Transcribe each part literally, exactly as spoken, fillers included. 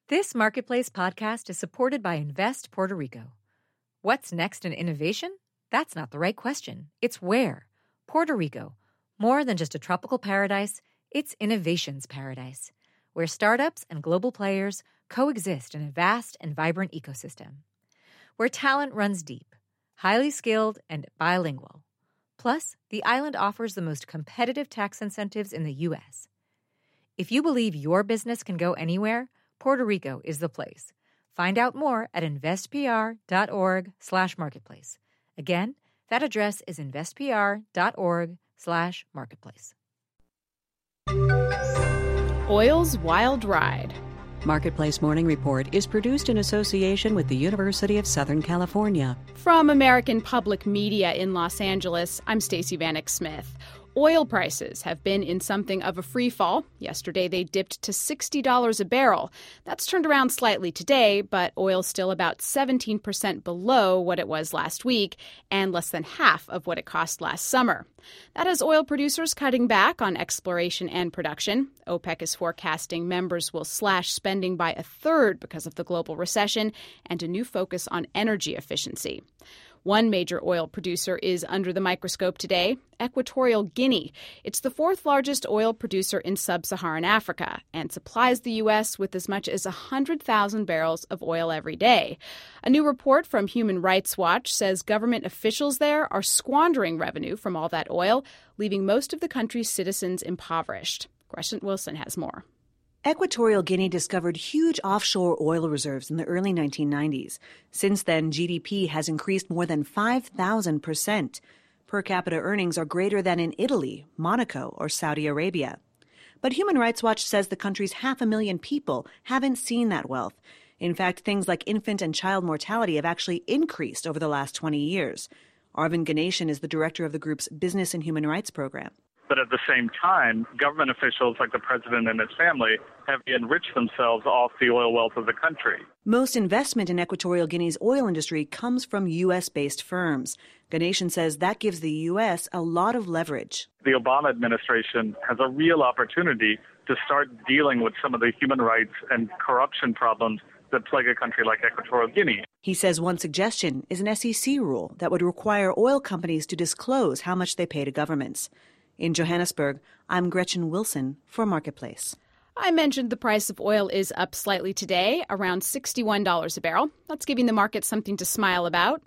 This Marketplace podcast is supported by Invest Puerto Rico. What's next in innovation? That's not the right question. It's where. Puerto Rico. More than just a tropical paradise, it's innovation's paradise, where startups and global players coexist in a vast and vibrant ecosystem. Where talent runs deep, highly skilled, and bilingual. Plus, the island offers the most competitive tax incentives in the U S. If you believe your business can go anywhere, Puerto Rico is the place. Find out more at investpr.org slash marketplace. Again, that address is investpr.org slash marketplace. Oil's Wild Ride. Marketplace Morning Report is produced in association with the University of Southern California. From American Public Media in Los Angeles, I'm Stacey Vanek Smith. Oil prices have been in something of a free fall. Yesterday, they dipped to sixty dollars a barrel. That's turned around slightly today, but oil's still about seventeen percent below what it was last week and less than half of what it cost last summer. That has oil producers cutting back on exploration and production. OPEC is forecasting members will slash spending by a third because of the global recession and a new focus on energy efficiency. One major oil producer is under the microscope today, Equatorial Guinea. It's the fourth largest oil producer in sub-Saharan Africa and supplies the U S with as much as one hundred thousand barrels of oil every day. A new report from Human Rights Watch says government officials there are squandering revenue from all that oil, leaving most of the country's citizens impoverished. Crescent Wilson has more. Equatorial Guinea discovered huge offshore oil reserves in the early nineteen nineties. Since then, G D P has increased more than five thousand percent. Per capita earnings are greater than in Italy, Monaco, or Saudi Arabia. But Human Rights Watch says the country's half a million people haven't seen that wealth. In fact, things like infant and child mortality have actually increased over the last twenty years. Arvind Ganeshan is the director of the group's Business and Human Rights Program. But at the same time, government officials like the president and his family have enriched themselves off the oil wealth of the country. Most investment in Equatorial Guinea's oil industry comes from U S-based firms. Ganeshan says that gives the U S a lot of leverage. The Obama administration has a real opportunity to start dealing with some of the human rights and corruption problems that plague a country like Equatorial Guinea. He says one suggestion is an S E C rule that would require oil companies to disclose how much they pay to governments. In Johannesburg, I'm Gretchen Wilson for Marketplace. I mentioned the price of oil is up slightly today, around sixty-one dollars a barrel. That's giving the market something to smile about.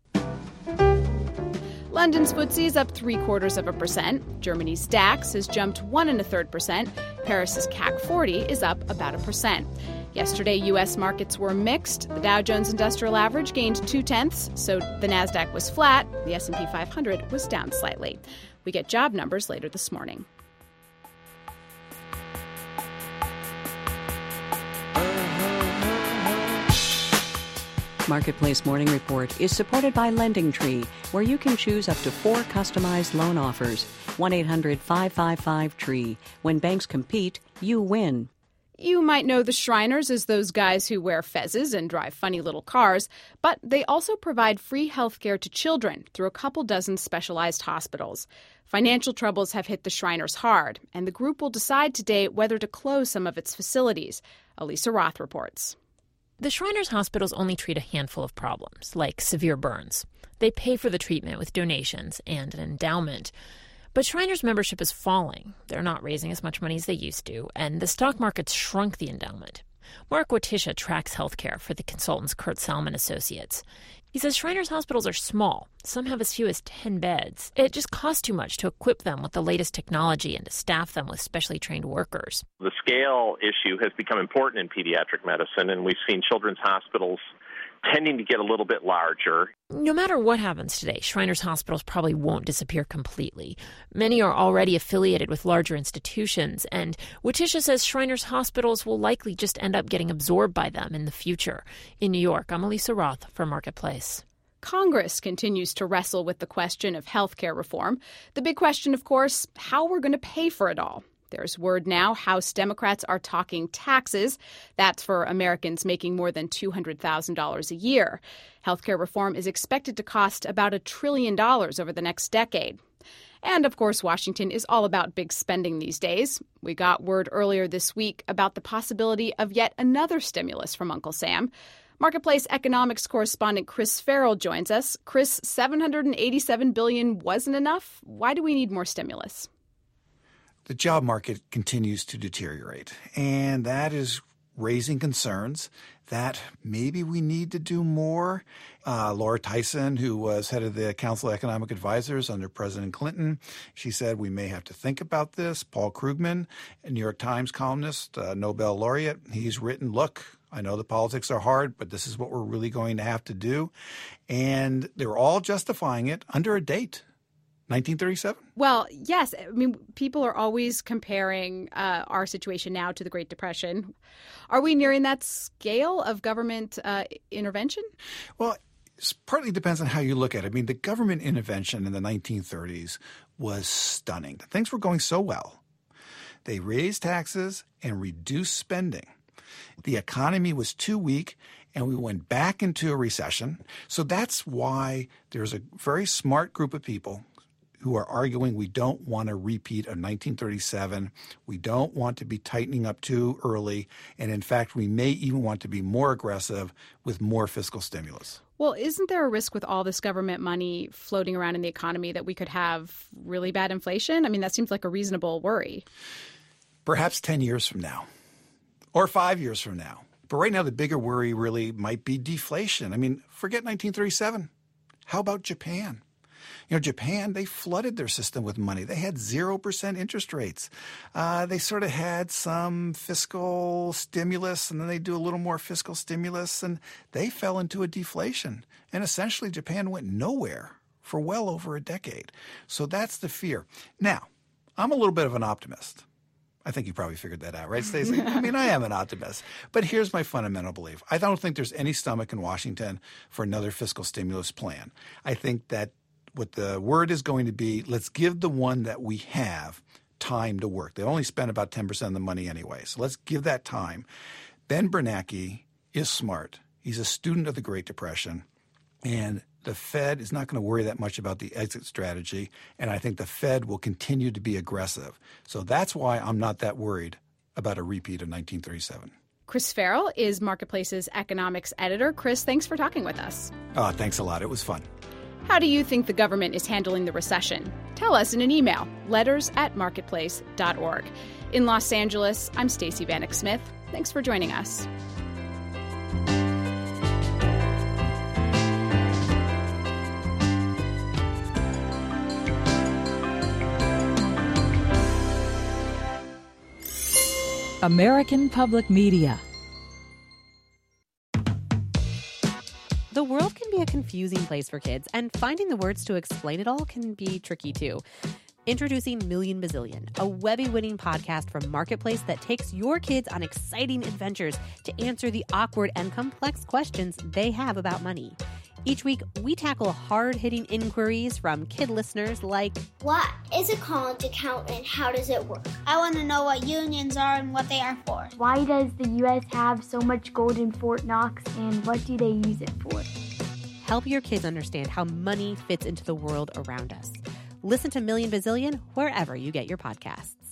London's F T S E is up three quarters of a percent. Germany's DAX has jumped one and a third percent. Paris's C A C forty is up about a percent. Yesterday, U S markets were mixed. The Dow Jones Industrial Average gained two tenths, so the Nasdaq was flat. The S and P five hundred was down slightly. We get job numbers later this morning. Marketplace Morning Report is supported by LendingTree, where you can choose up to four customized loan offers. one eight hundred five five five tree. When banks compete, you win. You might know the Shriners as those guys who wear fezzes and drive funny little cars, but they also provide free health care to children through a couple dozen specialized hospitals. Financial troubles have hit the Shriners hard, and the group will decide today whether to close some of its facilities. Elisa Roth reports. The Shriners hospitals only treat a handful of problems, like severe burns. They pay for the treatment with donations and an endowment. But Shriners' membership is falling. They're not raising as much money as they used to, and the stock market's shrunk the endowment. Mark Watisha tracks healthcare for the consultants Kurt Salmon Associates. He says Shriners hospitals are small. Some have as few as ten beds. It just costs too much to equip them with the latest technology and to staff them with specially trained workers. The scale issue has become important in pediatric medicine, and we've seen children's hospitals tending to get a little bit larger. No matter what happens today, Shriners hospitals probably won't disappear completely. Many are already affiliated with larger institutions, and Watisha says Shriners hospitals will likely just end up getting absorbed by them in the future. In New York, I'm Elisa Roth for Marketplace. Congress continues to wrestle with the question of health care reform. The big question, of course, how we're going to pay for it all. There's word now House Democrats are talking taxes. That's for Americans making more than two hundred thousand dollars a year. Healthcare reform is expected to cost about a trillion dollars over the next decade. And, of course, Washington is all about big spending these days. We got word earlier this week about the possibility of yet another stimulus from Uncle Sam. Marketplace economics correspondent Chris Farrell joins us. Chris, seven hundred eighty-seven billion dollars wasn't enough. Why do we need more stimulus? The job market continues to deteriorate, and that is raising concerns that maybe we need to do more. Uh, Laura Tyson, who was head of the Council of Economic Advisors under President Clinton, she said we may have to think about this. Paul Krugman, a New York Times columnist, uh, Nobel laureate, he's written, look, I know the politics are hard, but this is what we're really going to have to do. And they're all justifying it under a date. nineteen thirty-seven? Well, yes. I mean, people are always comparing uh, our situation now to the Great Depression. Are we nearing that scale of government uh, intervention? Well, it partly depends on how you look at it. I mean, the government intervention in the nineteen thirties was stunning. Things were going so well. They raised taxes and reduced spending. The economy was too weak, and we went back into a recession. So that's why there's a very smart group of people who are arguing we don't want a repeat of nineteen thirty-seven. We don't want to be tightening up too early. And in fact, we may even want to be more aggressive with more fiscal stimulus. Well, isn't there a risk with all this government money floating around in the economy that we could have really bad inflation? I mean, that seems like a reasonable worry. Perhaps ten years from now or five years from now. But right now, the bigger worry really might be deflation. I mean, forget nineteen thirty-seven. How about Japan? You know, Japan, they flooded their system with money. They had zero percent interest rates. Uh, they sort of had some fiscal stimulus, and then they do a little more fiscal stimulus, and they fell into a deflation. And essentially, Japan went nowhere for well over a decade. So that's the fear. Now, I'm a little bit of an optimist. I think you probably figured that out, right, Stacey? I mean, I am an optimist. But here's my fundamental belief. I don't think there's any stomach in Washington for another fiscal stimulus plan. I think that what the word is going to be, let's give the one that we have time to work. They only spent about ten percent of the money anyway, so let's give that time. Ben Bernanke is smart. He's a student of the Great Depression, and the Fed is not going to worry that much about the exit strategy, and I think the Fed will continue to be aggressive. So that's why I'm not that worried about a repeat of nineteen thirty-seven. Chris Farrell is Marketplace's economics editor. Chris, thanks for talking with us. Oh, thanks a lot. It was fun. How do you think the government is handling the recession? Tell us in an email, letters at marketplace dot org. In Los Angeles, I'm Stacey Vanek Smith. Thanks for joining us. American Public Media. The world can be a confusing place for kids, and finding the words to explain it all can be tricky too. Introducing Million Bazillion, a Webby-winning podcast from Marketplace that takes your kids on exciting adventures to answer the awkward and complex questions they have about money. Each week, we tackle hard-hitting inquiries from kid listeners like, what is a college account and how does it work? I want to know what unions are and what they are for. Why does the U S have so much gold in Fort Knox, and what do they use it for? Help your kids understand how money fits into the world around us. Listen to Million Bazillion wherever you get your podcasts.